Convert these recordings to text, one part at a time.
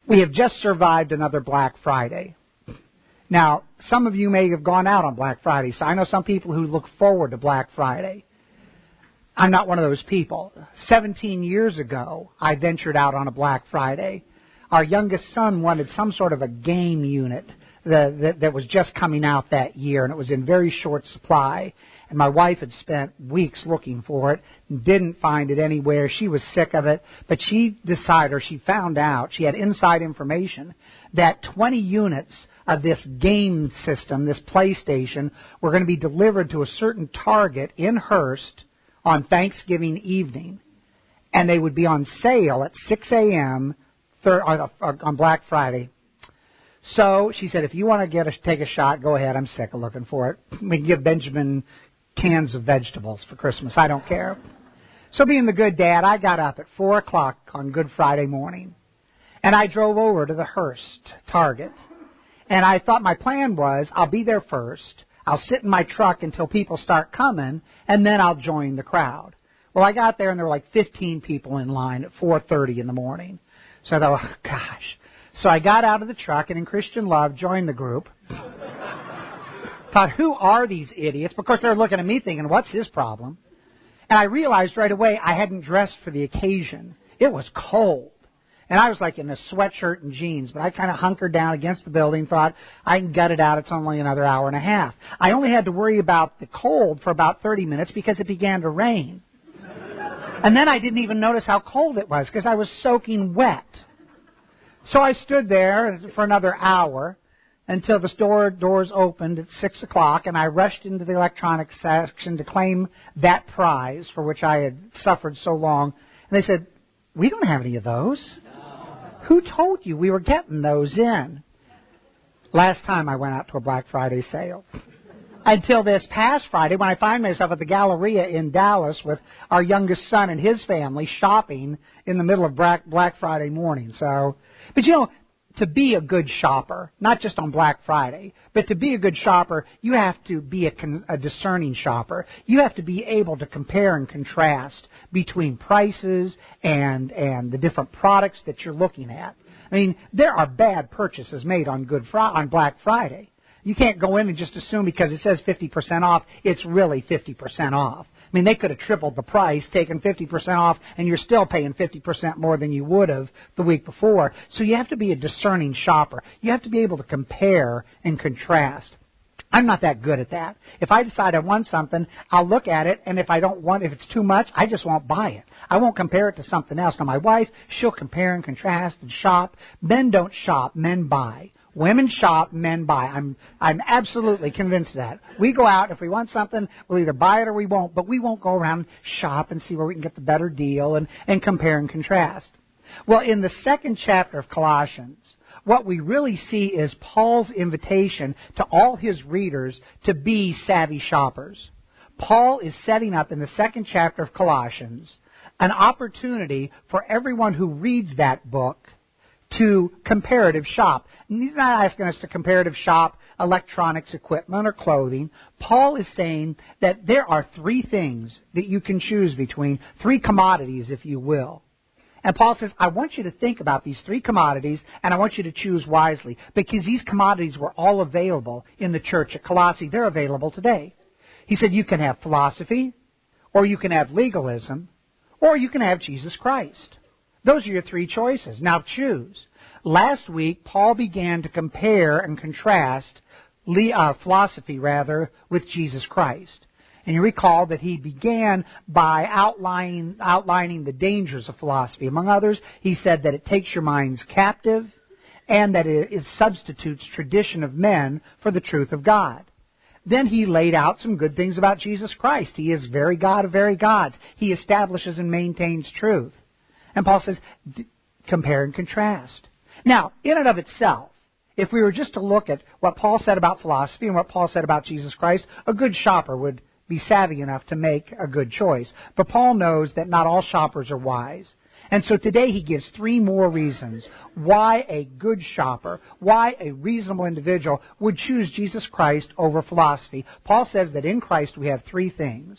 We have just survived another Black Friday. Now, some of you may have gone out on Black Friday, so I know some people who look forward to Black Friday. I'm not one of those people. 17 years ago, I ventured out on a Black Friday. Our youngest son wanted some sort of a game unit that was just coming out that year, and it was in very short supply. And my wife had spent weeks looking for it and didn't find it anywhere. She was sick of it, but she decided, or she found out, she had inside information that 20 units of this game system, this PlayStation, were going to be delivered to a certain Target in Hearst on Thanksgiving evening, and they would be on sale at 6 a.m. On Black Friday. So she said, if you want to take a shot, go ahead. I'm sick of looking for it. We can give Benjamin cans of vegetables for Christmas. I don't care. So being the good dad, I got up at 4 o'clock on Good Friday morning, and I drove over to the Hearst Target. And I thought my plan was, I'll be there first. I'll sit in my truck until people start coming, and then I'll join the crowd. Well, I got there, and there were like 15 people in line at 4:30 in the morning. So I thought, oh, gosh. So I got out of the truck and in Christian love joined the group. Thought, who are these idiots? Because they're looking at me thinking, what's his problem? And I realized right away I hadn't dressed for the occasion. It was cold. And I was like in a sweatshirt and jeans, but I kind of hunkered down against the building, thought I can gut it out. It's only another hour and a half. I only had to worry about the cold for about 30 minutes because it began to rain. And then I didn't even notice how cold it was because I was soaking wet. So I stood there for another hour until the doors opened at 6 o'clock, and I rushed into the electronics section to claim that prize for which I had suffered so long. And they said, we don't have any of those. Who told you we were getting those in? Last time I went out to a Black Friday sale. Until this past Friday when I find myself at the Galleria in Dallas with our youngest son and his family shopping in the middle of Black Friday morning. But you know, to be a good shopper, not just on Black Friday, but to be a good shopper, you have to be a discerning shopper. You have to be able to compare and contrast between prices and the different products that you're looking at. I mean, there are bad purchases made on Black Friday. You can't go in and just assume because it says 50% off, it's really 50% off. I mean, they could have tripled the price, taken 50% off, and you're still paying 50% more than you would have the week before. So you have to be a discerning shopper. You have to be able to compare and contrast. I'm not that good at that. If I decide I want something, I'll look at it, and if it's too much, I just won't buy it. I won't compare it to something else. Now, my wife, she'll compare and contrast and shop. Men don't shop, men buy. Women shop, men buy. I'm absolutely convinced of that. We go out, if we want something, we'll either buy it or we won't, but we won't go around shop and see where we can get the better deal and compare and contrast. Well, in the second chapter of Colossians, what we really see is Paul's invitation to all his readers to be savvy shoppers. Paul is setting up in the second chapter of Colossians an opportunity for everyone who reads that book to comparative shop. He's not asking us to comparative shop electronics, equipment, or clothing. Paul is saying that there are three things that you can choose between, three commodities, if you will. And Paul says, I want you to think about these three commodities, and I want you to choose wisely, because these commodities were all available in the church at Colossae. They're available today. He said, you can have philosophy, or you can have legalism, or you can have Jesus Christ. Those are your three choices. Now choose. Last week, Paul began to compare and contrast philosophy, with Jesus Christ. And you recall that he began by outlining the dangers of philosophy. Among others, he said that it takes your minds captive and that it substitutes tradition of men for the truth of God. Then he laid out some good things about Jesus Christ. He is very God of very gods. He establishes and maintains truth. And Paul says, compare and contrast. Now, in and of itself, if we were just to look at what Paul said about philosophy and what Paul said about Jesus Christ, a good shopper would be savvy enough to make a good choice. But Paul knows that not all shoppers are wise. And so today he gives three more reasons why a good shopper, why a reasonable individual would choose Jesus Christ over philosophy. Paul says that in Christ we have three things.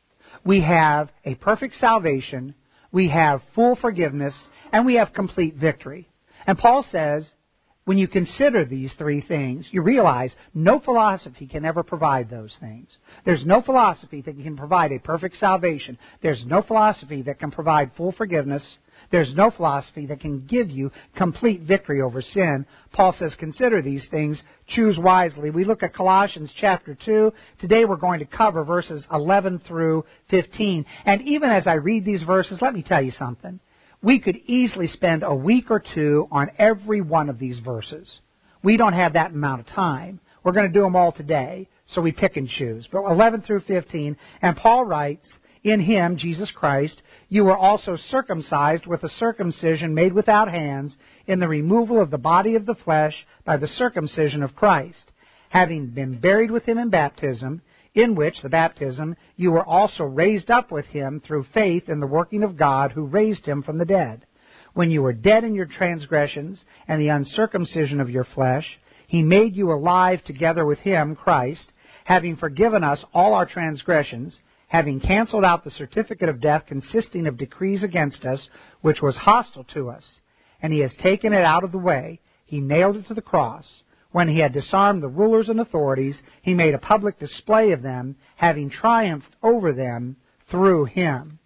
We have a perfect salvation, we have full forgiveness, and we have complete victory. And Paul says, when you consider these three things, you realize no philosophy can ever provide those things. There's no philosophy that can provide a perfect salvation. There's no philosophy that can provide full forgiveness. There's no philosophy that can give you complete victory over sin. Paul says, consider these things, choose wisely. We look at Colossians chapter 2. Today we're going to cover verses 11 through 15. And even as I read these verses, let me tell you something. We could easily spend a week or two on every one of these verses. We don't have that amount of time. We're going to do them all today, so we pick and choose. But 11 through 15, and Paul writes, in Him, Jesus Christ, you were also circumcised with a circumcision made without hands, in the removal of the body of the flesh by the circumcision of Christ, having been buried with Him in baptism, in which, the baptism, you were also raised up with Him through faith in the working of God who raised Him from the dead. When you were dead in your transgressions and the uncircumcision of your flesh, He made you alive together with Him, Christ, having forgiven us all our transgressions, having canceled out the certificate of death consisting of decrees against us, which was hostile to us. And He has taken it out of the way. He nailed it to the cross. When He had disarmed the rulers and authorities, He made a public display of them, having triumphed over them through Him.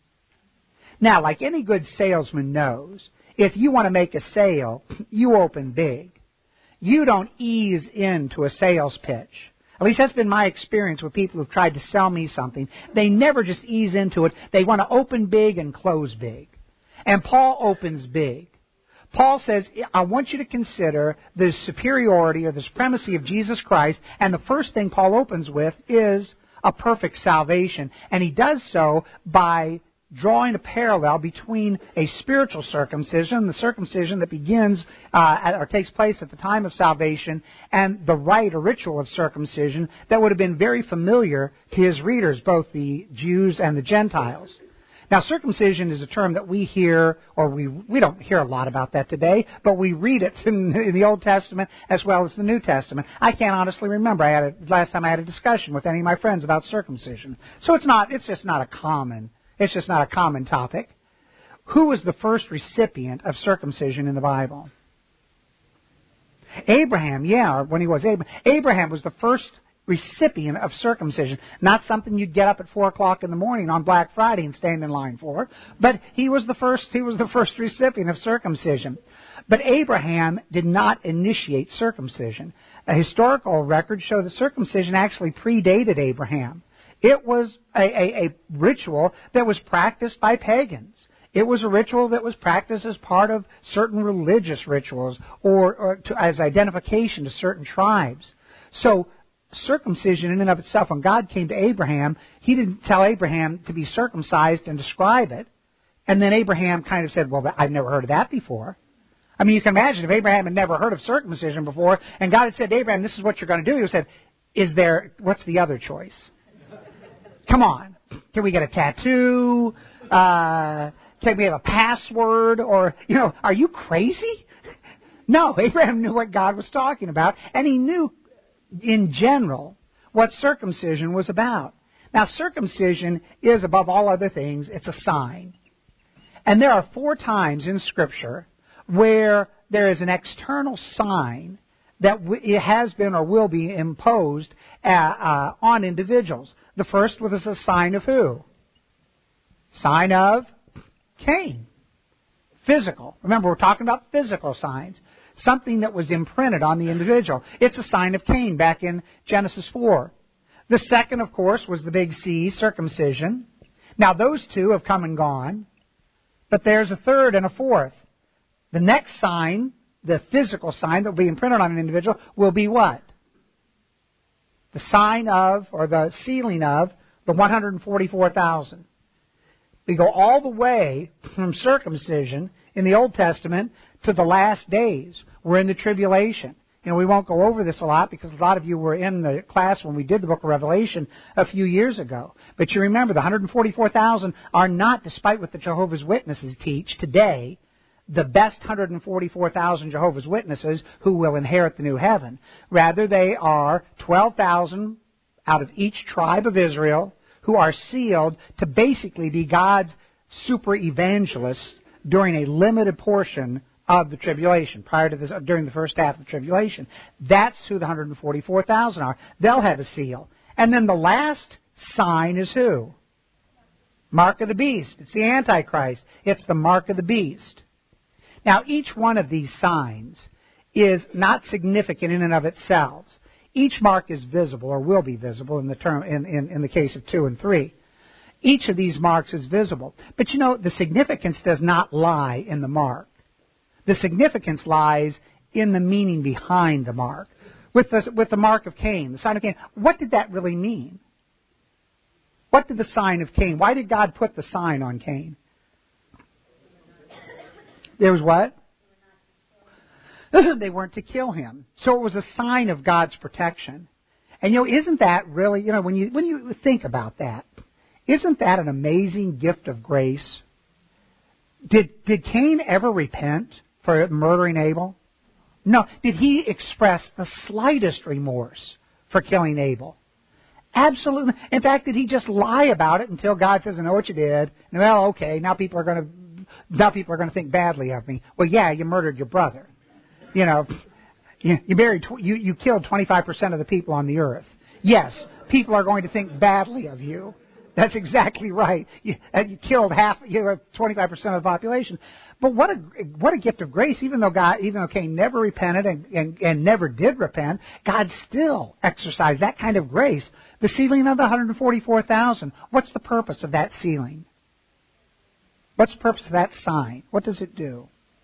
Now, like any good salesman knows, if you want to make a sale, you open big. You don't ease into a sales pitch. At least that's been my experience with people who've tried to sell me something. They never just ease into it. They want to open big and close big. And Paul opens big. Paul says, I want you to consider the superiority or the supremacy of Jesus Christ, and the first thing Paul opens with is a perfect salvation. And he does so by drawing a parallel between a spiritual circumcision, the circumcision that begins or takes place at the time of salvation, and the rite or ritual of circumcision that would have been very familiar to his readers, both the Jews and the Gentiles. Now, circumcision is a term that we hear, or we don't hear a lot about that today, but we read it in the Old Testament as well as the New Testament. I can't honestly remember last time I had a discussion with any of my friends about circumcision. So it's just not a common topic. Who was the first recipient of circumcision in the Bible? Abraham, when he was Abraham. Abraham was the first recipient of circumcision. Not something you'd get up at 4 o'clock in the morning on Black Friday and stand in line for, but he was the first recipient of circumcision. But Abraham did not initiate circumcision. A historical record shows that circumcision actually predated Abraham. It was a ritual that was practiced by pagans. It was a ritual that was practiced as part of certain religious rituals or as identification to certain tribes. So circumcision in and of itself, when God came to Abraham, He didn't tell Abraham to be circumcised and describe it. And then Abraham kind of said, well, I've never heard of that before. I mean, you can imagine if Abraham had never heard of circumcision before, and God had said to Abraham, this is what you're going to do, he would have said, what's the other choice? Come on. Can we get a tattoo? Can we have a password? Or, are you crazy? No, Abraham knew what God was talking about, and he knew in general what circumcision was about. Now, circumcision is, above all other things, it's a sign. And there are 4 times in Scripture where there is an external sign that it has been or will be imposed on individuals. The first was a sign of who? Sign of Cain. Physical. Remember, we're talking about physical signs. Something that was imprinted on the individual. It's a sign of Cain back in Genesis 4. The second, of course, was the big C, circumcision. Now, those 2 have come and gone. But there's a third and a fourth. The next sign, the physical sign that will be imprinted on an individual, will be what? The sign of, or the sealing of, the 144,000. We go all the way from circumcision in the Old Testament to the last days. We're in the tribulation. We won't go over this a lot because a lot of you were in the class when we did the book of Revelation a few years ago. But you remember, the 144,000 are not, despite what the Jehovah's Witnesses teach today, the best 144,000 Jehovah's Witnesses who will inherit the new heaven. Rather, they are 12,000 out of each tribe of Israel who are sealed to basically be God's super evangelists during a limited portion of the tribulation, prior to this, during the first half of the tribulation. That's who the 144,000 are. They'll have a seal. And then the last sign is who? Mark of the beast. It's the Antichrist. It's the mark of the beast. Now, each one of these signs is not significant in and of itself. Each mark is visible, or will be visible in the case of 2 and 3. Each of these marks is visible. But you know, the significance does not lie in the mark. The significance lies in the meaning behind the mark. With the mark of Cain, the sign of Cain, what did that really mean? What did the sign of Cain? Why did God put the sign on Cain? There was what? They weren't to kill him. So it was a sign of God's protection. And you know, isn't that really, you know, when you think about that, isn't that an amazing gift of grace? Did Cain ever repent for murdering Abel? No. Did he express the slightest remorse for killing Abel? Absolutely. In fact, did he just lie about it until God says, "I know what you did"? And, well, okay, now people are going to think badly of me. Well, yeah, you murdered your brother. You know, you killed 25% of the people on the earth. Yes, people are going to think badly of you. That's exactly right. You killed 25% of the population. But what a gift of grace! Even though Cain never repented and never did repent, God still exercised that kind of grace. The sealing of the 144,000. What's the purpose of that sealing? What's the purpose of that sign? What does it do?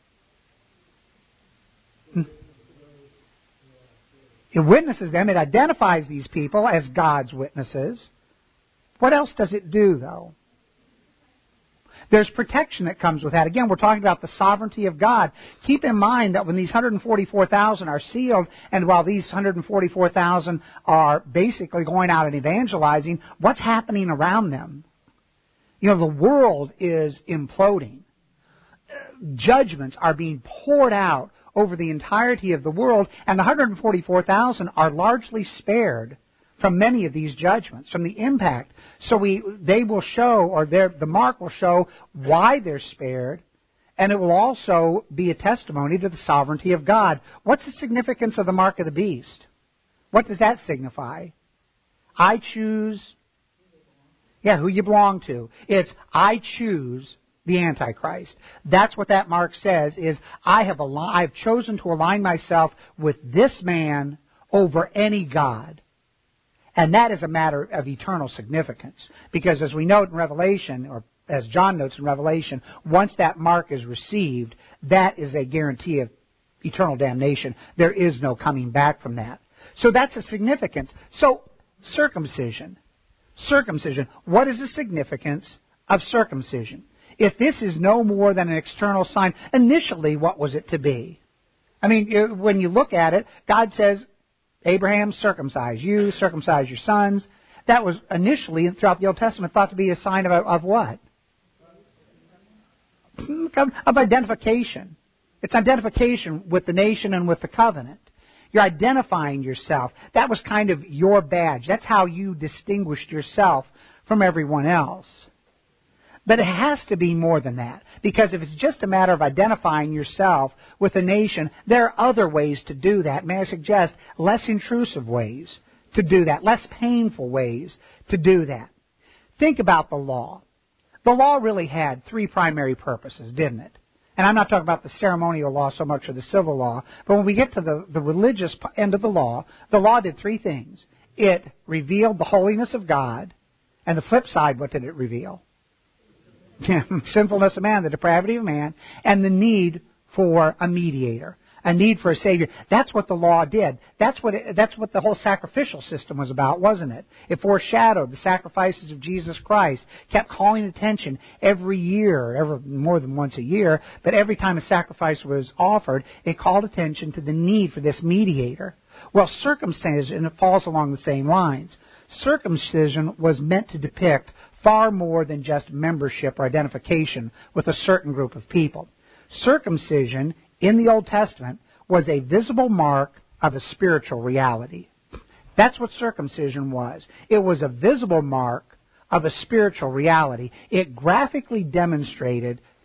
It witnesses them. It identifies these people as God's witnesses. What else does it do, though? There's protection that comes with that. Again, we're talking about the sovereignty of God. Keep in mind that when these 144,000 are sealed, and while these 144,000 are basically going out and evangelizing, what's happening around them? You know, the world is imploding. Judgments are being poured out over the entirety of the world, and the 144,000 are largely spared from many of these judgments, from the impact. So they will show, or the mark will show why they're spared, and it will also be a testimony to the sovereignty of God. What's the significance of the mark of the beast? What does that signify? I choose, who you belong to. It's, I choose the Antichrist. That's what that mark says, is I've chosen to align myself with this man over any God. And that is a matter of eternal significance. Because as we note in Revelation, or as John notes in Revelation, once that mark is received, that is a guarantee of eternal damnation. There is no coming back from that. So that's a significance. So, circumcision. Circumcision. What is the significance of circumcision? If this is no more than an external sign, initially what was it to be? I mean, when you look at it, God says, Abraham, circumcise you, circumcise your sons. That was initially, throughout the Old Testament, thought to be a sign of what? Of identification. It's identification with the nation and with the covenant. You're identifying yourself. That was kind of your badge. That's how you distinguished yourself from everyone else. But it has to be more than that. Because if it's just a matter of identifying yourself with a nation, there are other ways to do that. May I suggest less intrusive ways to do that, less painful ways to do that. Think about the law. The law really had three primary purposes, didn't it? And I'm not talking about the ceremonial law so much or the civil law, but when we get to the religious end of the law did three things. It revealed the holiness of God, and the flip side, what did it reveal? Sinfulness of man, the depravity of man, and the need for a mediator, a need for a Savior. That's what the law did. That's what the whole sacrificial system was about, wasn't it? It foreshadowed the sacrifices of Jesus Christ, kept calling attention every year, more than once a year, but every time a sacrifice was offered, it called attention to the need for this mediator. Well, circumcision, it falls along the same lines. Circumcision was meant to depict far more than just membership or identification with a certain group of people. Circumcision in the Old Testament was a visible mark of a spiritual reality. That's what circumcision was. It was a visible mark of a spiritual reality. It graphically demonstrated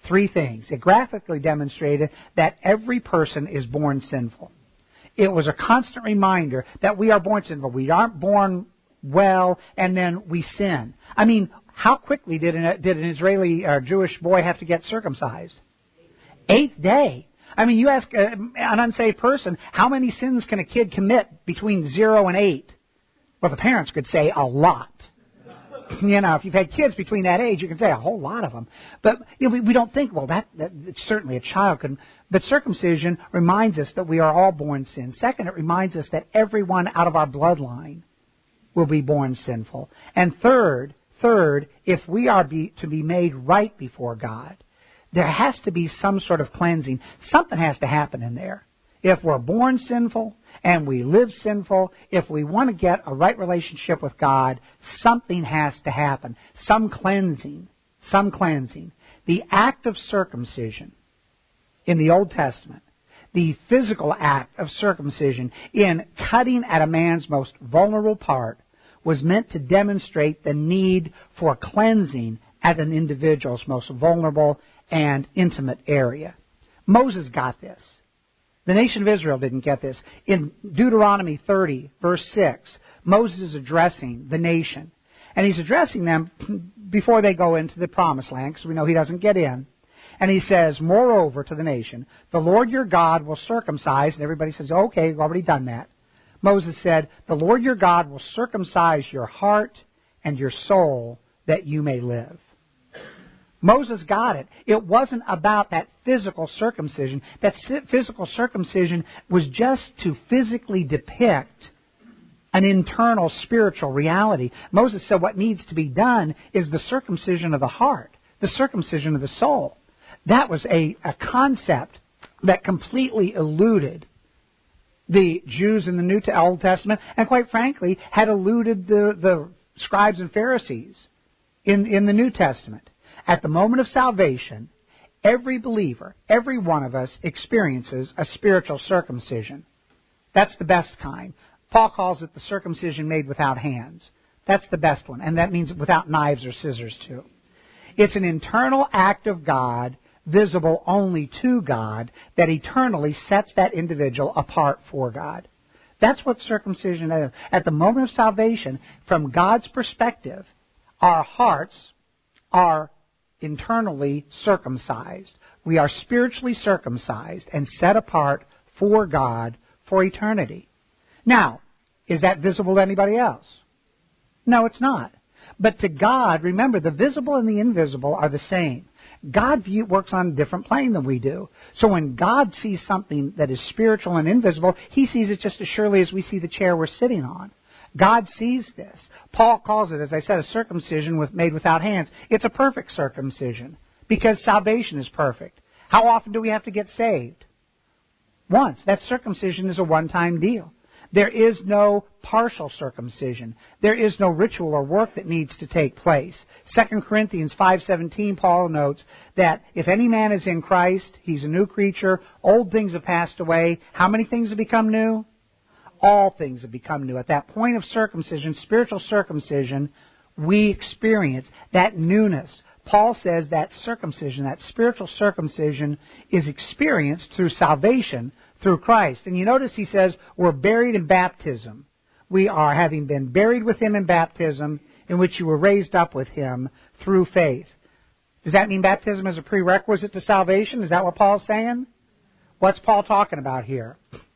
Three things. It graphically demonstrated that every person is born sinful. It was a constant reminder that we are born sinful. We aren't born well and then we sin. I mean, how quickly did an Israeli or Jewish boy have to get circumcised? 8th day. I mean, you ask an unsaved person, how many sins can a kid commit between 0 and 8? Well, the parents could say a lot. You know, if you've had kids between that age, you can say a whole lot of them. But you know, we don't think, well, that certainly a child could. But circumcision reminds us that we are all born sin. Second, it reminds us that everyone out of our bloodline will be born sinful. And third, if we are to be made right before God, there has to be some sort of cleansing. Something has to happen in there. If we're born sinful and we live sinful, if we want to get a right relationship with God, something has to happen. Some cleansing. The act of circumcision in the Old Testament, the physical act of circumcision in cutting at a man's most vulnerable part, was meant to demonstrate the need for cleansing at an individual's most vulnerable and intimate area. Moses got this. The nation of Israel didn't get this. In Deuteronomy 30, verse 6, Moses is addressing the nation. And he's addressing them before they go into the promised land, because we know he doesn't get in. And he says, moreover, to the nation, the Lord your God will circumcise. And everybody says, okay, we've already done that. Moses said, the Lord your God will circumcise your heart and your soul that you may live. Moses got it. It wasn't about that physical circumcision. That physical circumcision was just to physically depict an internal spiritual reality. Moses said what needs to be done is the circumcision of the heart, the circumcision of the soul. That was a concept that completely eluded the Jews in the Old Testament, and quite frankly, had eluded the scribes and Pharisees in the New Testament. At the moment of salvation, every believer, every one of us experiences a spiritual circumcision. That's the best kind. Paul calls it the circumcision made without hands. That's the best one, and that means without knives or scissors too. It's an internal act of God, visible only to God, that eternally sets that individual apart for God. That's what circumcision is. At the moment of salvation, from God's perspective, our hearts are internally circumcised. We are spiritually circumcised and set apart for God for eternity. Now, is that visible to anybody else? No, it's not. But to God, remember, the visible and the invisible are the same. God works on a different plane than we do. So when God sees something that is spiritual and invisible, He sees it just as surely as we see the chair we're sitting on. God sees this. Paul calls it, as I said, a circumcision made without hands. It's a perfect circumcision because salvation is perfect. How often do we have to get saved? Once. That circumcision is a one-time deal. There is no partial circumcision. There is no ritual or work that needs to take place. 2 Corinthians 5:17, Paul notes that if any man is in Christ, he's a new creature. Old things have passed away. How many things have become new? All things have become new. At that point of circumcision, spiritual circumcision, we experience that newness. Paul says that circumcision, that spiritual circumcision, is experienced through salvation through Christ. And you notice he says we're buried in baptism. We are having been buried with Him in baptism, in which you were raised up with Him through faith. Does that mean baptism is a prerequisite to salvation? Is that what Paul's saying? What's Paul talking about here?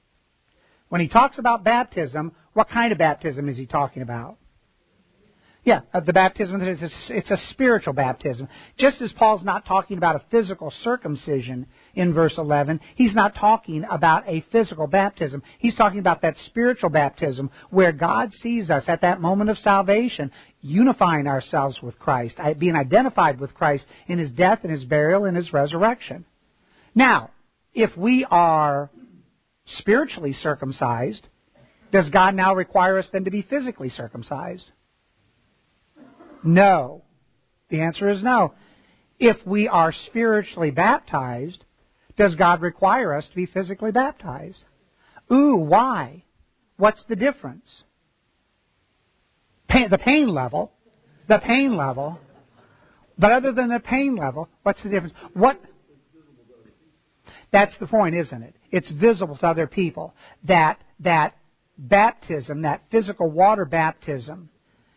When he talks about baptism, what kind of baptism is he talking about? Yeah, the baptism, it's a spiritual baptism. Just as Paul's not talking about a physical circumcision in verse 11, he's not talking about a physical baptism. He's talking about that spiritual baptism where God sees us at that moment of salvation, unifying ourselves with Christ, being identified with Christ in His death and His burial and His resurrection. Now, if we are spiritually circumcised, does God now require us then to be physically circumcised? No. The answer is no. If we are spiritually baptized, does God require us to be physically baptized? Ooh, why? What's the difference? The pain level. But other than the pain level, what's the difference? That's the point, isn't it? It's visible to other people. That baptism, that physical water baptism,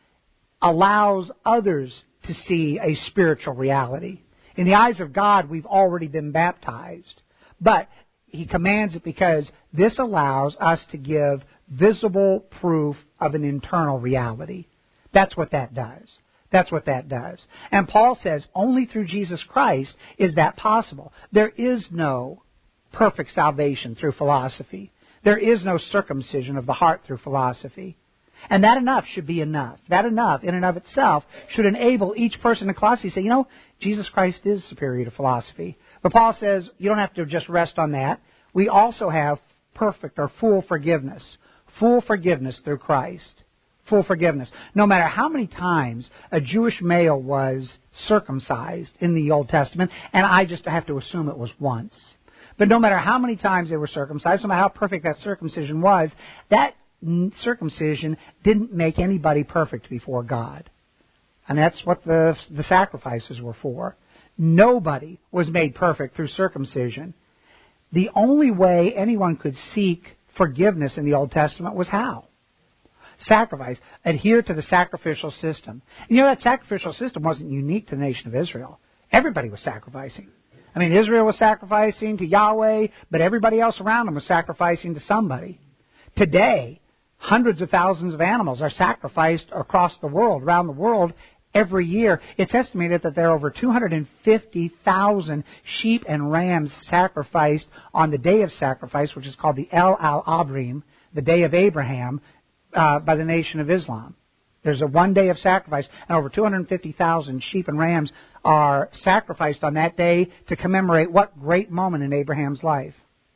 allows others to see a spiritual reality. In the eyes of God, we've already been baptized. But He commands it because this allows us to give visible proof of an internal reality. That's what that does. That's what that does. And Paul says only through Jesus Christ is that possible. There is no perfect salvation through philosophy. There is no circumcision of the heart through philosophy. And that enough should be enough. That enough in and of itself should enable each person in Colossae to say, Jesus Christ is superior to philosophy. But Paul says you don't have to just rest on that. We also have perfect or full forgiveness. Full forgiveness through Christ. Full forgiveness. No matter how many times a Jewish male was circumcised in the Old Testament, and I just have to assume it was once. But no matter how many times they were circumcised, no matter how perfect that circumcision was, that circumcision didn't make anybody perfect before God. And that's what the sacrifices were for. Nobody was made perfect through circumcision. The only way anyone could seek forgiveness in the Old Testament was how? Sacrifice. Adhere to the sacrificial system. And that sacrificial system wasn't unique to the nation of Israel. Everybody was sacrificing. Israel was sacrificing to Yahweh, but everybody else around them was sacrificing to somebody. Today, hundreds of thousands of animals are sacrificed across the world, around the world, every year. It's estimated that there are over 250,000 sheep and rams sacrificed on the day of sacrifice, which is called the El Al-Abrim, the day of Abraham, by the Nation of Islam. There's a one day of sacrifice, and over 250,000 sheep and rams are sacrificed on that day to commemorate what great moment in Abraham's life?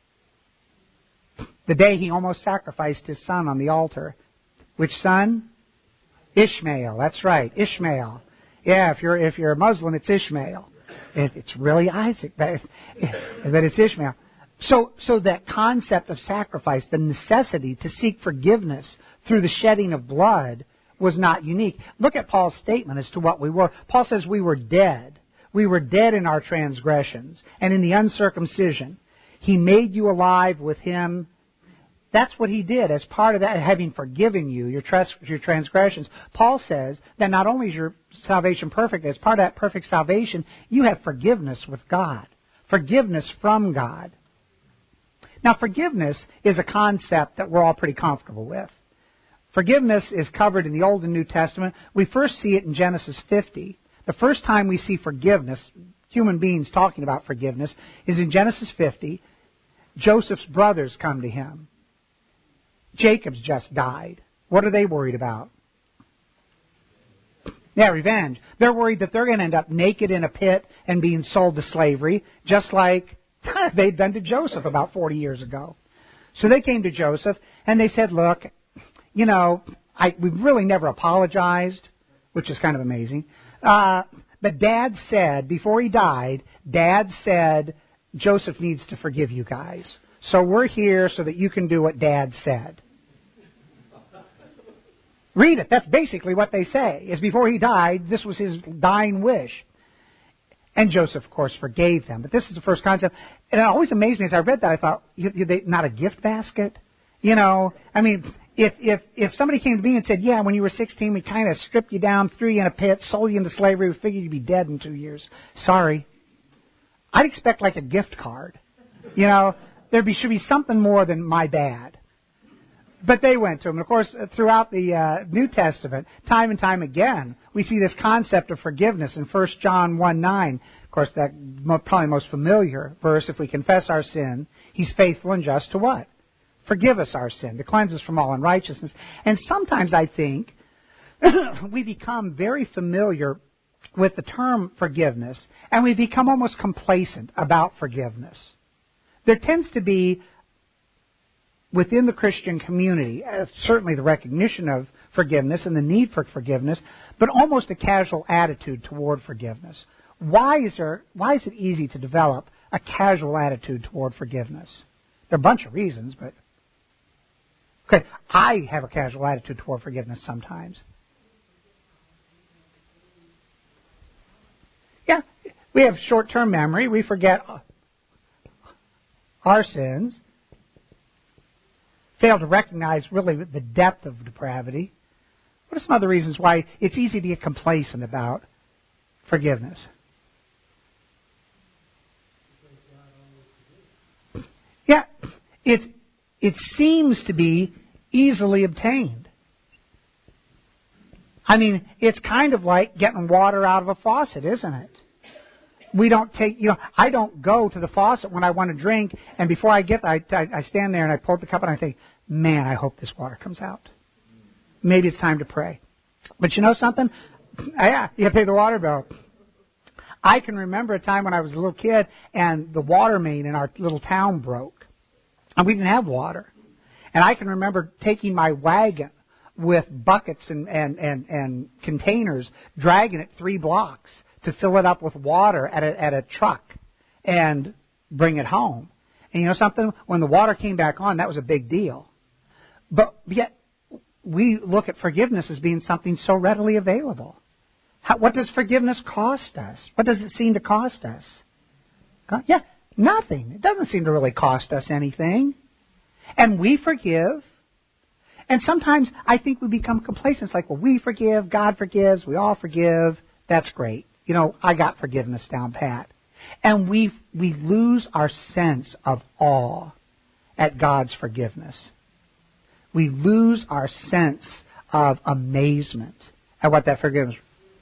The day he almost sacrificed his son on the altar. Which son? Ishmael. That's right, Ishmael. Yeah, if you're a Muslim, it's Ishmael. It's really Isaac, but it's Ishmael. So that concept of sacrifice, the necessity to seek forgiveness through the shedding of blood, was not unique. Look at Paul's statement as to what we were. Paul says we were dead. We were dead in our transgressions and in the uncircumcision. He made you alive with Him. That's what He did as part of that, having forgiven you, your transgressions. Paul says that not only is your salvation perfect, as part of that perfect salvation, you have forgiveness with God. Forgiveness from God. Now, forgiveness is a concept that we're all pretty comfortable with. Forgiveness is covered in the Old and New Testament. We first see it in Genesis 50. The first time we see forgiveness, human beings talking about forgiveness, is in Genesis 50. Joseph's brothers come to him. Jacob's just died. What are they worried about? Yeah, revenge. They're worried that they're going to end up naked in a pit and being sold to slavery, just like they'd done to Joseph about 40 years ago. So they came to Joseph and they said, look, we've really never apologized, which is kind of amazing. But Dad said, before he died, Dad said, Joseph needs to forgive you guys. So we're here so that you can do what Dad said. Read it. That's basically what they say, is before he died, this was his dying wish. And Joseph, of course, forgave them. But this is the first concept. And it always amazed me as I read that. I thought, not a gift basket? If somebody came to me and said, yeah, when you were 16, we kind of stripped you down, threw you in a pit, sold you into slavery, we figured you'd be dead in 2 years. Sorry. I'd expect like a gift card. Should be something more than my bad. But they went to him. And of course, throughout the New Testament, time and time again, we see this concept of forgiveness in 1 John 1:9. Of course, that probably most familiar verse, if we confess our sin, He's faithful and just to what? Forgive us our sin, to cleanse us from all unrighteousness. And sometimes I think we become very familiar with the term forgiveness, and we become almost complacent about forgiveness. There tends to be, within the Christian community, certainly the recognition of forgiveness and the need for forgiveness, but almost a casual attitude toward forgiveness. Why is it easy to develop a casual attitude toward forgiveness? There are a bunch of reasons, but okay, I have a casual attitude toward forgiveness sometimes. Yeah, we have short-term memory. We forget our sins. Fail to recognize really the depth of depravity. What are some other reasons why it's easy to get complacent about forgiveness? Yeah, it seems to be easily obtained. I mean, it's kind of like getting water out of a faucet, isn't it? We don't take, I don't go to the faucet when I want to drink, and before I get there, I stand there and I pull the cup and I think, man, I hope this water comes out. Maybe it's time to pray. But you know something? Yeah, you pay the water bill. I can remember a time when I was a little kid and the water main in our little town broke. And we didn't have water. And I can remember taking my wagon with buckets and containers, dragging it 3 blocks to fill it up with water at a truck and bring it home. And you know something? When the water came back on, that was a big deal. But yet, we look at forgiveness as being something so readily available. What does forgiveness cost us? What does it seem to cost us? Yeah, nothing. It doesn't seem to really cost us anything. And we forgive. And sometimes I think we become complacent. It's like, well, we forgive, God forgives, we all forgive. That's great. I got forgiveness down pat. And we lose our sense of awe at God's forgiveness. We lose our sense of amazement at what that forgiveness.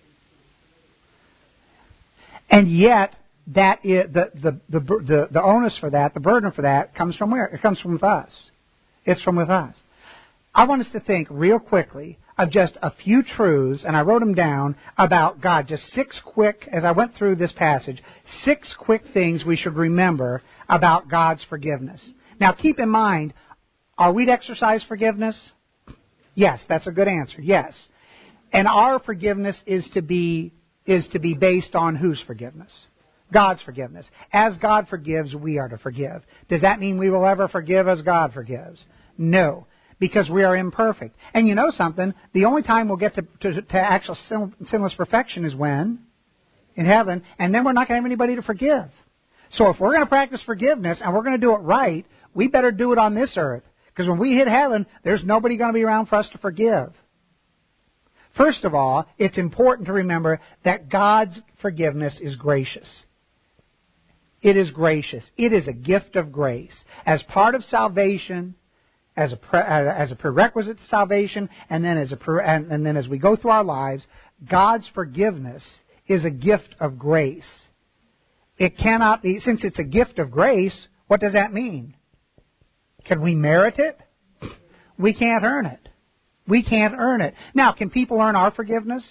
And yet, that is, the onus for that, the burden for that, comes from where? It comes from with us. It's from with us. I want us to think real quickly of just a few truths, and I wrote them down about God. Just 6 quick, as I went through this passage, 6 quick things we should remember about God's forgiveness. Now, keep in mind, are we to exercise forgiveness? Yes, that's a good answer. Yes. And our forgiveness is to be based on whose forgiveness? God's forgiveness. As God forgives, we are to forgive. Does that mean we will ever forgive as God forgives? No, because we are imperfect. And you know something? The only time we'll get to actual sinless perfection is when? In heaven. And then we're not going to have anybody to forgive. So if we're going to practice forgiveness and we're going to do it right, we better do it on this earth. Because when we hit heaven, there's nobody going to be around for us to forgive. First of all, it's important to remember that God's forgiveness is gracious. It is gracious. It is a gift of grace. As part of salvation, as a prerequisite to salvation, and then as we go through our lives, God's forgiveness is a gift of grace. It cannot be, since it's a gift of grace, what does that mean? Can we merit it? We can't earn it. We can't earn it. Now, can people earn our forgiveness?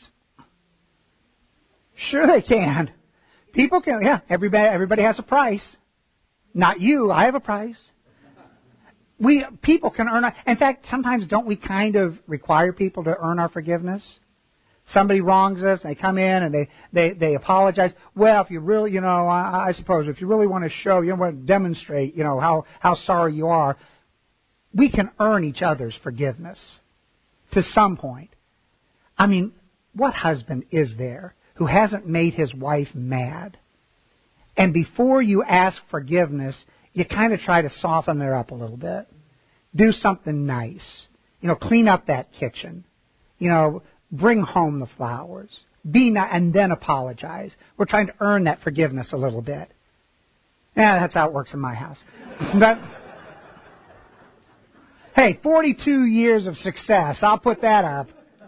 Sure they can. People can, yeah, everybody has a price. Not you, I have a price. People can earn, in fact, sometimes don't we kind of require people to earn our forgiveness? Somebody wrongs us, they come in and they apologize. Well, if you really, I suppose if you really want to show, you want to demonstrate, how sorry you are, we can earn each other's forgiveness to some point. I mean, what husband is there who hasn't made his wife mad? And before you ask forgiveness, you kind of try to soften her up a little bit. Do something nice. Clean up that kitchen. Bring home the flowers. Be nice, and then apologize. We're trying to earn that forgiveness a little bit. Yeah, that's how it works in my house. But hey, 42 years of success. I'll put that up.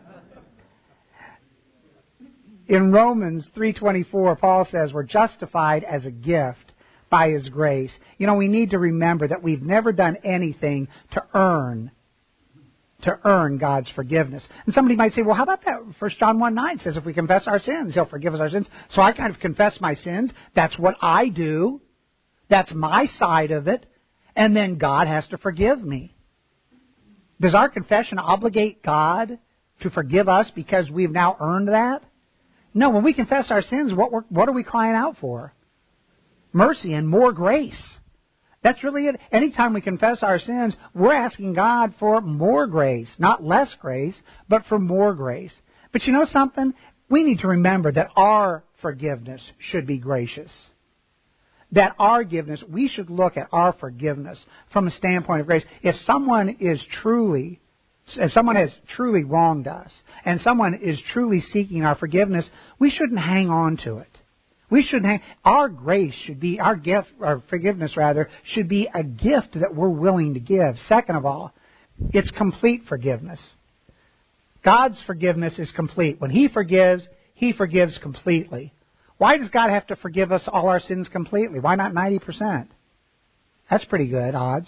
In Romans 3:24, Paul says we're justified as a gift by His grace. We need to remember that we've never done anything to earn God's forgiveness. And somebody might say, well, how about that? 1 John 1:9 says if we confess our sins, He'll forgive us our sins. So I kind of confess my sins. That's what I do. That's my side of it. And then God has to forgive me. Does our confession obligate God to forgive us because we've now earned that? No, when we confess our sins, what are we crying out for? Mercy and more grace. That's really it. Anytime we confess our sins, we're asking God for more grace. Not less grace, but for more grace. But you know something? We need to remember that our forgiveness should be gracious. That our forgiveness, we should look at our forgiveness from a standpoint of grace. If someone has truly wronged us, and someone is truly seeking our forgiveness, we shouldn't hang on to it. Our grace should be, our forgiveness should be a gift that we're willing to give. Second of all, it's complete forgiveness. God's forgiveness is complete. When He forgives completely. Why does God have to forgive us all our sins completely? Why not 90%? That's pretty good odds.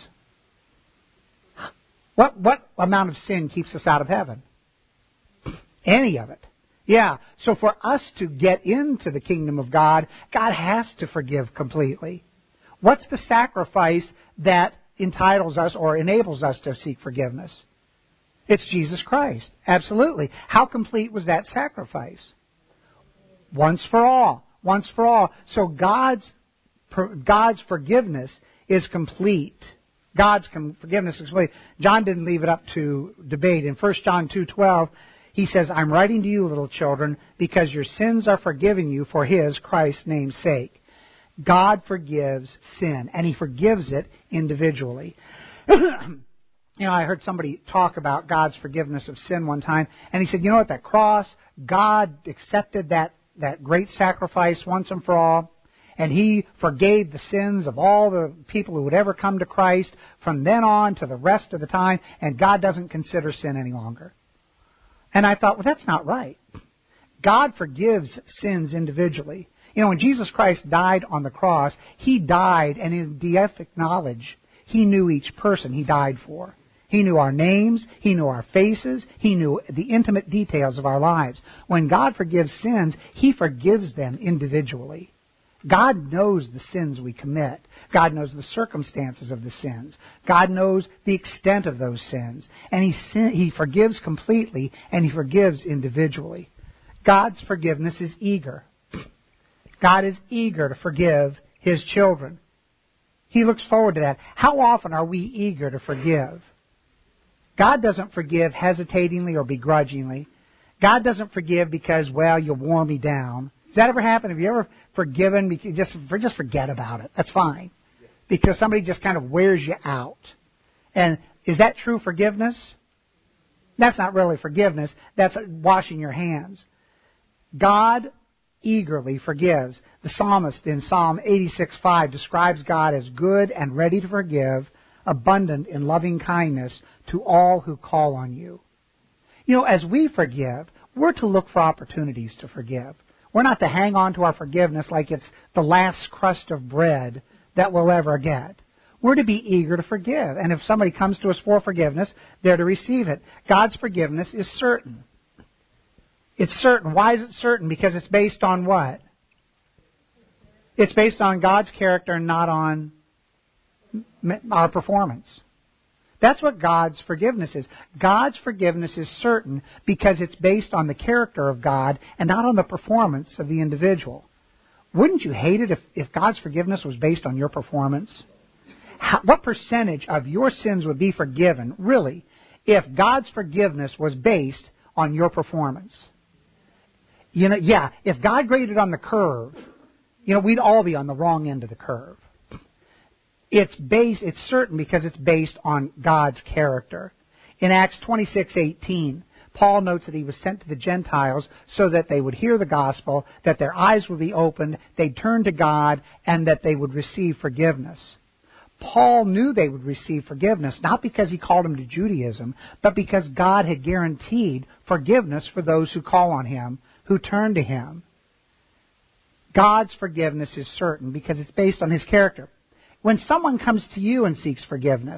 What amount of sin keeps us out of heaven? Any of it. Yeah. So for us to get into the kingdom of God, God has to forgive completely. What's the sacrifice that entitles us or enables us to seek forgiveness? It's Jesus Christ. Absolutely. How complete was that sacrifice? Once for all. Once for all. So God's forgiveness is complete. God's forgiveness is complete. John didn't leave it up to debate. In 1 John 2:12, he says, I'm writing to you, little children, because your sins are forgiven you for His, Christ's name's sake. God forgives sin, and He forgives it individually. I heard somebody talk about God's forgiveness of sin one time, and he said, at that cross, God accepted that great sacrifice once and for all, and He forgave the sins of all the people who would ever come to Christ from then on to the rest of the time, and God doesn't consider sin any longer. And I thought, well, that's not right. God forgives sins individually. When Jesus Christ died on the cross, He died, and in deific knowledge, He knew each person He died for. He knew our names. He knew our faces. He knew the intimate details of our lives. When God forgives sins, He forgives them individually. God knows the sins we commit. God knows the circumstances of the sins. God knows the extent of those sins. And He forgives completely, and He forgives individually. God's forgiveness is eager. God is eager to forgive His children. He looks forward to that. How often are we eager to forgive? God doesn't forgive hesitatingly or begrudgingly. God doesn't forgive because, you wore me down. Does that ever happen? Have you ever forgiven? Just forget about it. That's fine. Because somebody just kind of wears you out. And is that true forgiveness? That's not really forgiveness. That's washing your hands. God eagerly forgives. The psalmist in Psalm 86:5 describes God as good and ready to forgive, abundant in loving kindness to all who call on you. As we forgive, we're to look for opportunities to forgive. We're not to hang on to our forgiveness like it's the last crust of bread that we'll ever get. We're to be eager to forgive. And if somebody comes to us for forgiveness, they're to receive it. God's forgiveness is certain. It's certain. Why is it certain? Because it's based on what? It's based on God's character and not on our performance. That's what God's forgiveness is. God's forgiveness is certain because it's based on the character of God and not on the performance of the individual. Wouldn't you hate it if God's forgiveness was based on your performance? What percentage of your sins would be forgiven, really, if God's forgiveness was based on your performance? If God graded on the curve, we'd all be on the wrong end of the curve. It's certain because it's based on God's character. In Acts 26:18, Paul notes that he was sent to the Gentiles so that they would hear the gospel, that their eyes would be opened, they'd turn to God, and that they would receive forgiveness. Paul knew they would receive forgiveness, not because he called them to Judaism, but because God had guaranteed forgiveness for those who call on Him, who turn to Him. God's forgiveness is certain because it's based on His character. When someone comes to you and seeks forgiveness,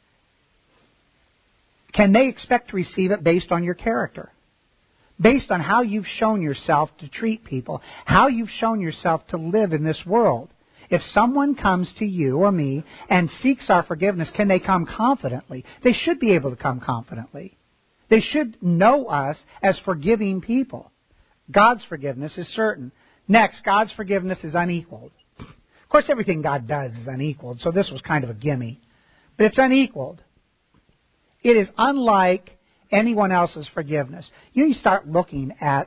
can they expect to receive it based on your character? Based on how you've shown yourself to treat people, how you've shown yourself to live in this world. If someone comes to you or me and seeks our forgiveness, can they come confidently? They should be able to come confidently. They should know us as forgiving people. God's forgiveness is certain. Next, God's forgiveness is unequaled. Of course, everything God does is unequaled, so this was kind of a gimme. But it's unequaled. It is unlike anyone else's forgiveness. You start looking at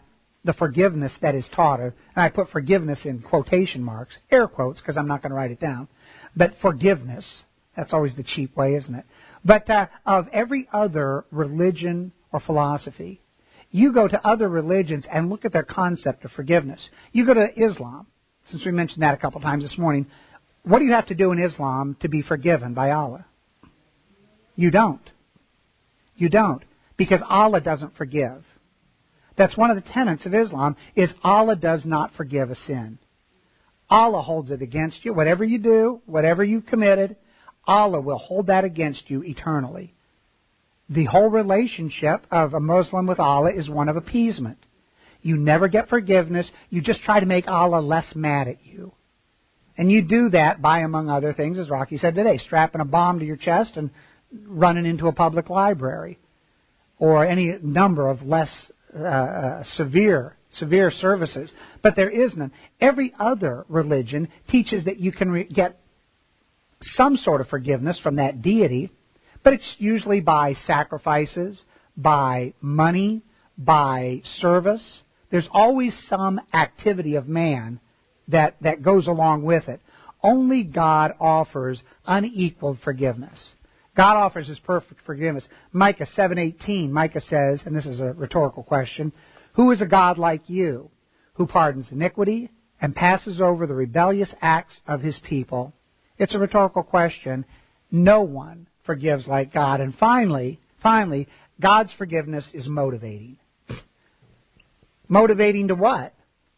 the forgiveness that is taught. And I put forgiveness in quotation marks, air quotes, because I'm not going to write it down. But forgiveness, that's always the cheap way, isn't it? But of every other religion or philosophy, you go to other religions and look at their concept of forgiveness. You go to Islam, since we mentioned that a couple times this morning. What do you have to do in Islam to be forgiven by Allah? You don't. You don't. Because Allah doesn't forgive. That's one of the tenets of Islam, is Allah does not forgive a sin. Allah holds it against you. Whatever you do, whatever you've committed, Allah will hold that against you eternally. The whole relationship of a Muslim with Allah is one of appeasement. You never get forgiveness. You just try to make Allah less mad at you. And you do that by, among other things, as Rocky said today, strapping a bomb to your chest and running into a public library, or any number of less severe services. But there is none. Every other religion teaches that you can get some sort of forgiveness from that deity, but it's usually by sacrifices, by money, by service. There's always some activity of man that goes along with it. Only God offers unequaled forgiveness. God offers His perfect forgiveness. Micah 7:18, Micah says, and this is a rhetorical question, who is a God like you, who pardons iniquity and passes over the rebellious acts of His people? It's a rhetorical question. No one forgives like God. And finally, God's forgiveness is motivating. Motivating to what?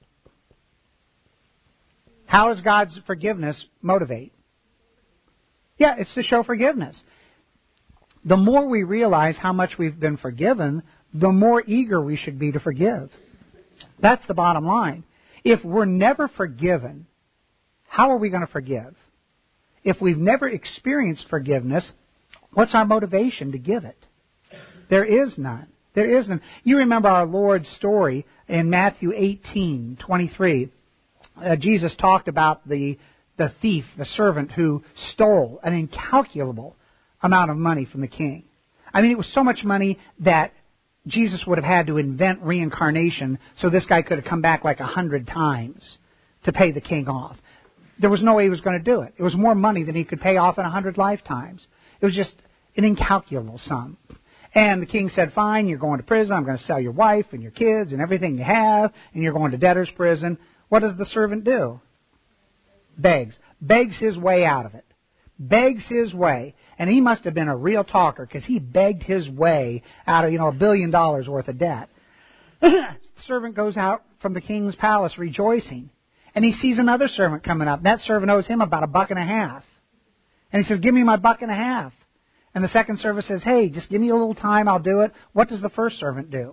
How does God's forgiveness motivate? Yeah, it's to show forgiveness. The more we realize how much we've been forgiven, the more eager we should be to forgive. That's the bottom line. If we're never forgiven, how are we going to forgive? If we've never experienced forgiveness, what's our motivation to give it? There is none. There is none. You remember our Lord's story in Matthew 18:23. Jesus talked about the thief, the servant who stole an incalculable amount of money from the king. I mean, it was so much money that Jesus would have had to invent reincarnation so this guy could have come back like 100 times to pay the king off. There was no way he was going to do it. It was more money than he could pay off in 100 lifetimes. It was just an incalculable sum. And the king said, fine, you're going to prison. I'm going to sell your wife and your kids and everything you have, and you're going to debtor's prison. What does the servant do? Begs his way out of it. Begs his way. And he must have been a real talker, because he begged his way out of, $1 billion worth of debt. The servant goes out from the king's palace rejoicing. And he sees another servant coming up. And that servant owes him about $1.50. And he says, give me my $1.50. And the second servant says, hey, just give me a little time, I'll do it. What does the first servant do?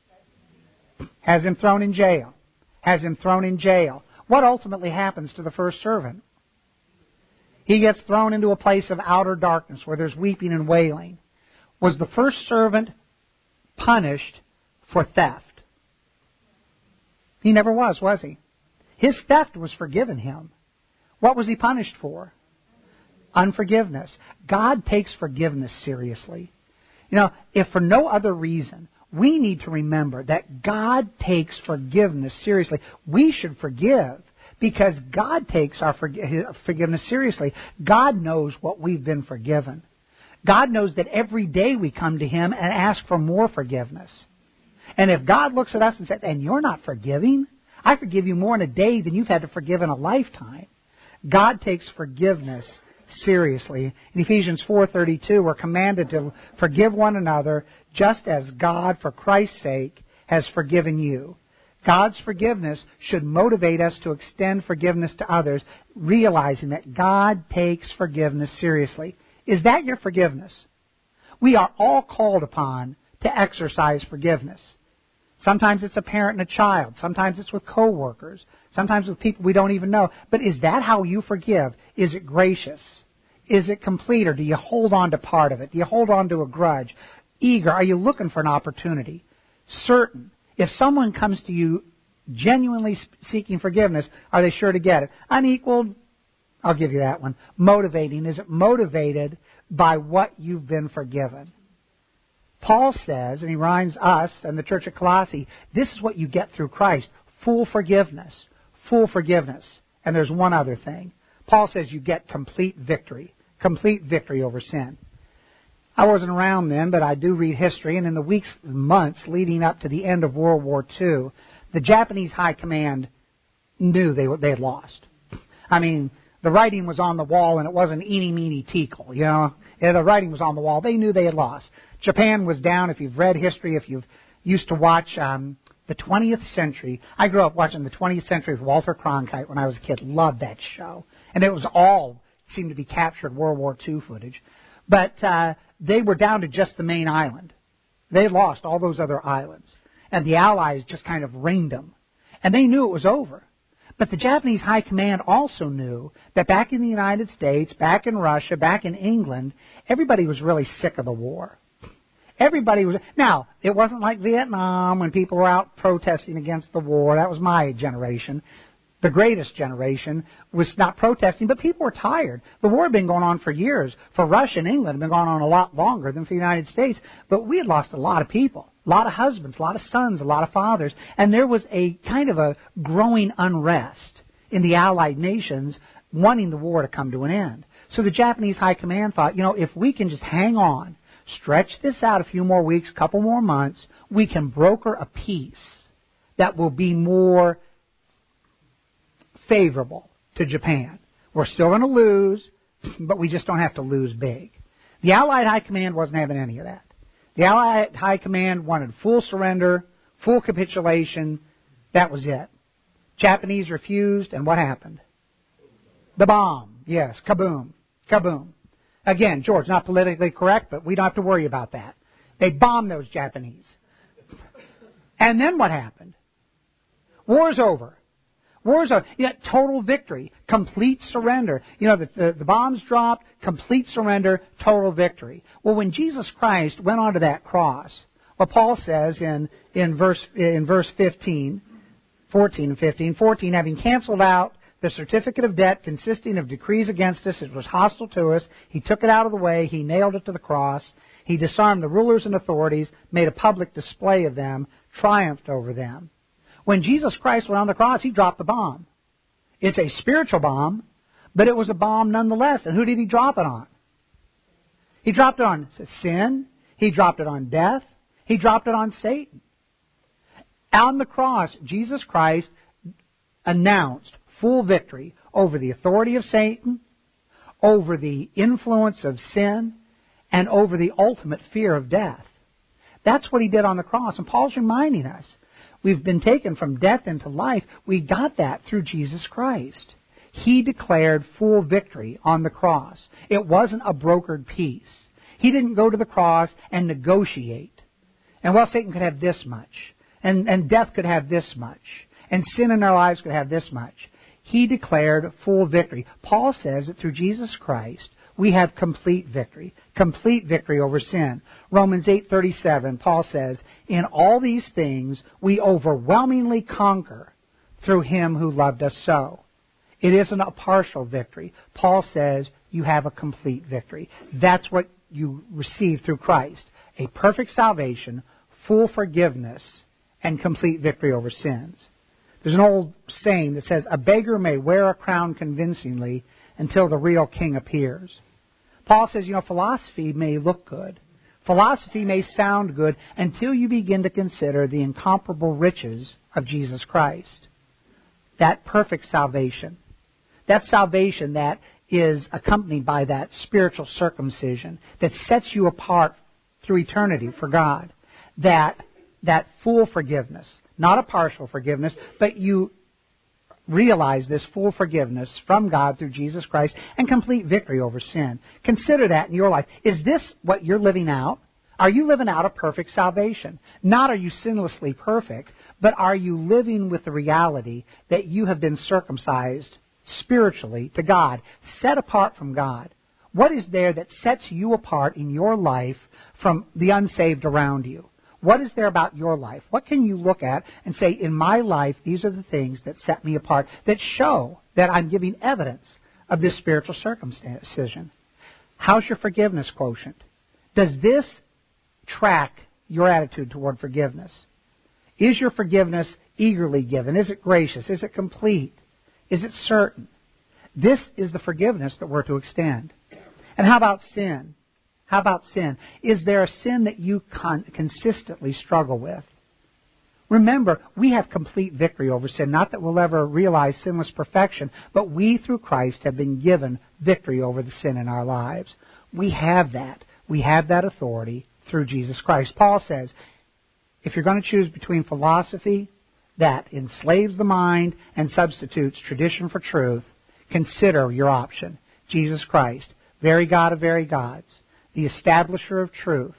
Has him thrown in jail. Has him thrown in jail. What ultimately happens to the first servant? He gets thrown into a place of outer darkness where there's weeping and wailing. Was the first servant punished for theft? He never was he? His theft was forgiven him. What was he punished for? Unforgiveness. God takes forgiveness seriously. If for no other reason, we need to remember that God takes forgiveness seriously. We should forgive because God takes our forgiveness seriously. God knows what we've been forgiven. God knows that every day we come to Him and ask for more forgiveness. And if God looks at us and says, and you're not forgiving? I forgive you more in a day than you've had to forgive in a lifetime. God takes forgiveness seriously. In Ephesians 4:32, we're commanded to forgive one another just as God, for Christ's sake, has forgiven you. God's forgiveness should motivate us to extend forgiveness to others, realizing that God takes forgiveness seriously. Is that your forgiveness? We are all called upon to exercise forgiveness. Sometimes it's a parent and a child. Sometimes it's with coworkers. Sometimes with people we don't even know. But is that how you forgive? Is it gracious? Is it complete, or do you hold on to part of it? Do you hold on to a grudge? Eager? Are you looking for an opportunity? Certain. If someone comes to you genuinely seeking forgiveness, are they sure to get it? Unequaled? I'll give you that one. Motivating. Is it motivated by what you've been forgiven? Paul says, and he reminds us and the church at Colossae, this is what you get through Christ. Full forgiveness. Full forgiveness. And there's one other thing. Paul says you get complete victory. Complete victory over sin. I wasn't around then, but I do read history, and in the weeks and months leading up to the end of World War II, the Japanese High Command knew they had lost. I mean, the writing was on the wall, and it wasn't eeny, meeny, teakle, you know. The writing was on the wall. They knew they had lost. Japan was down. If you've read history, if you've used to watch the 20th Century. I grew up watching the 20th Century with Walter Cronkite when I was a kid. Loved that show. And it was all seemed to be captured World War II footage. But they were down to just the main island. They had lost all those other islands. And the Allies just kind of ringed them. And they knew it was over. But the Japanese High Command also knew that back in the United States, back in Russia, back in England, everybody was really sick of the war. Everybody was. Now, it wasn't like Vietnam when people were out protesting against the war. That was my generation. The greatest generation was not protesting, but people were tired. The war had been going on for years. For Russia and England, it had been going on a lot longer than for the United States. But we had lost a lot of people. A lot of husbands, a lot of sons, a lot of fathers. And there was a kind of a growing unrest in the Allied nations wanting the war to come to an end. So the Japanese High Command thought, if we can just hang on, stretch this out a few more weeks, a couple more months, we can broker a peace that will be more favorable to Japan. We're still going to lose, but we just don't have to lose big. The Allied High Command wasn't having any of that. The Allied High Command wanted full surrender, full capitulation. That was it. Japanese refused, and what happened? The bomb. Yes, kaboom. Kaboom. Again, George, not politically correct, but we don't have to worry about that. They bombed those Japanese. And then what happened? War's over. War's over. Total victory. Complete surrender. The bombs dropped. Complete surrender. Total victory. Well, when Jesus Christ went onto that cross, what Paul says in verse 14 and 15, having canceled out the certificate of debt consisting of decrees against us, it was hostile to us. He took it out of the way. He nailed it to the cross. He disarmed the rulers and authorities, made a public display of them, triumphed over them. When Jesus Christ went on the cross, He dropped the bomb. It's a spiritual bomb, but it was a bomb nonetheless. And who did He drop it on? He dropped it on sin. He dropped it on death. He dropped it on Satan. On the cross, Jesus Christ announced full victory over the authority of Satan, over the influence of sin, and over the ultimate fear of death. That's what He did on the cross. And Paul's reminding us, we've been taken from death into life. We got that through Jesus Christ. He declared full victory on the cross. It wasn't a brokered peace. He didn't go to the cross and negotiate. And Satan could have this much. And death could have this much. And sin in our lives could have this much. He declared full victory. Paul says that through Jesus Christ, we have complete victory over sin. Romans 8:37, Paul says, in all these things we overwhelmingly conquer through Him who loved us so. It isn't a partial victory. Paul says you have a complete victory. That's what you receive through Christ. A perfect salvation, full forgiveness, and complete victory over sins. There's an old saying that says, a beggar may wear a crown convincingly until the real king appears. Paul says, philosophy may look good. Philosophy may sound good until you begin to consider the incomparable riches of Jesus Christ. That perfect salvation. That salvation that is accompanied by that spiritual circumcision that sets you apart through eternity for God. That full forgiveness. Not a partial forgiveness, but you realize this full forgiveness from God through Jesus Christ and complete victory over sin. Consider that in your life. Is this what you're living out? Are you living out a perfect salvation? Not are you sinlessly perfect, but are you living with the reality that you have been circumcised spiritually to God, set apart from God? What is there that sets you apart in your life from the unsaved around you? What is there about your life? What can you look at and say, in my life, these are the things that set me apart, that show that I'm giving evidence of this spiritual circumcision? How's your forgiveness quotient? Does this track your attitude toward forgiveness. Is your forgiveness eagerly given? Is it gracious? Is it complete? Is it certain? This is the forgiveness that we're to extend. And how about sin? How about sin? Is there a sin that you consistently struggle with? Remember, we have complete victory over sin. Not that we'll ever realize sinless perfection, but we, through Christ, have been given victory over the sin in our lives. We have that. We have that authority through Jesus Christ. Paul says, if you're going to choose between philosophy that enslaves the mind and substitutes tradition for truth, consider your option. Jesus Christ, very God of very gods, the establisher of truth,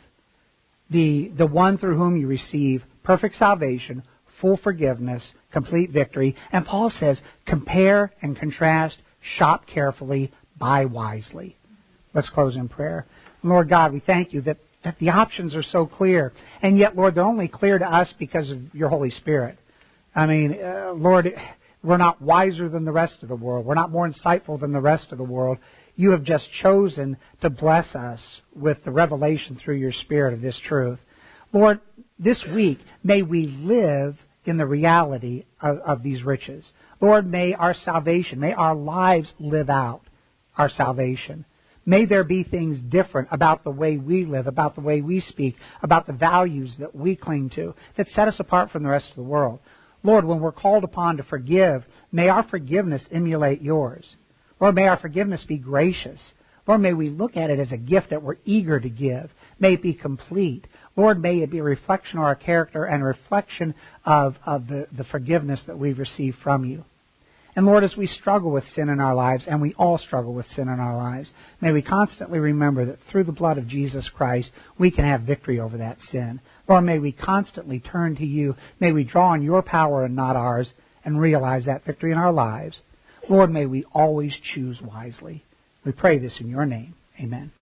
the one through whom you receive perfect salvation, full forgiveness, complete victory. And Paul says, compare and contrast, shop carefully, buy wisely. Let's close in prayer. Lord God, we thank you that the options are so clear. And yet, Lord, they're only clear to us because of your Holy Spirit. I mean, Lord, we're not wiser than the rest of the world. We're not more insightful than the rest of the world. You have just chosen to bless us with the revelation through your Spirit of this truth. Lord, this week, may we live in the reality of these riches. Lord, may our salvation, may our lives live out our salvation. May there be things different about the way we live, about the way we speak, about the values that we cling to that set us apart from the rest of the world. Lord, when we're called upon to forgive, may our forgiveness emulate yours. Lord, may our forgiveness be gracious. Lord, may we look at it as a gift that we're eager to give. May it be complete. Lord, may it be a reflection of our character and a reflection of the forgiveness that we've received from you. And Lord, as we struggle with sin in our lives, and we all struggle with sin in our lives, may we constantly remember that through the blood of Jesus Christ, we can have victory over that sin. Lord, may we constantly turn to you. May we draw on your power and not ours, and realize that victory in our lives. Lord, may we always choose wisely. We pray this in your name. Amen.